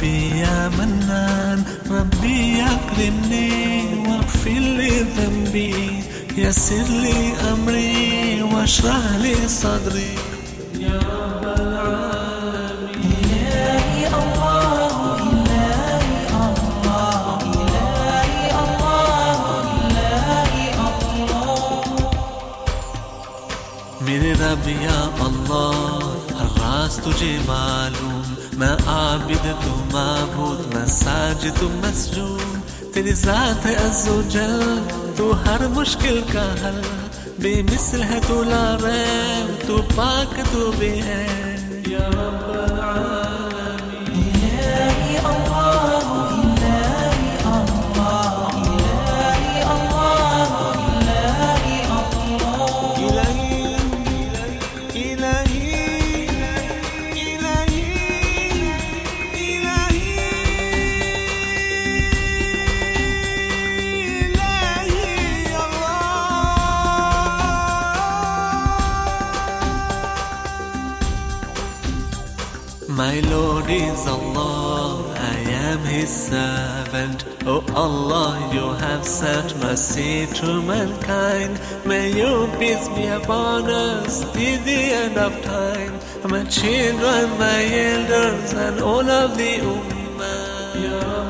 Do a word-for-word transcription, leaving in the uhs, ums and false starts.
ربي يا منان، ربي أكرمني واغفر لي ذنبي، يسر لي أمري واشرح لي صدري يا رب العالمين. إلهي الله إلهي الله إلهي الله إلهي الله. मेरे रब या अल्लाह हर राज तुझे मालूम, मैं आबिद तू माबूद, मैं साजिद तू मसजूद, तेरी ज़ात है अज़्ज़ोजल, तू हर मुश्किल का हल, बेमिसल है तू ला रैब, तू पाक तू बेहै या रब्बल आलमीन। إلهي الله إلهي الله إلهي الله إلهي الله. إلهي إلهي My Lord is Allah, I am His servant. Oh Allah, you have sent mercy to mankind. May your peace be upon us till the end of time. My children, my elders, and all of the Ummah.